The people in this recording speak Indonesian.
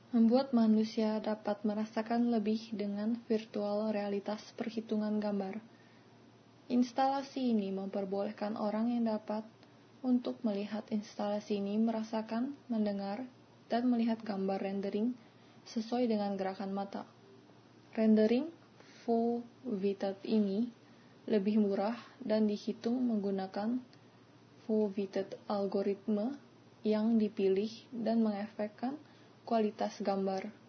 membuat manusia dapat merasakan lebih dengan virtual realitas perhitungan gambar. Instalasi ini memperbolehkan orang yang dapat untuk melihat instalasi ini merasakan, mendengar, dan melihat gambar rendering sesuai dengan gerakan mata. Rendering foveated ini lebih murah dan dihitung menggunakan foveated algoritme yang dipilih dan mengefekkan kualitas gambar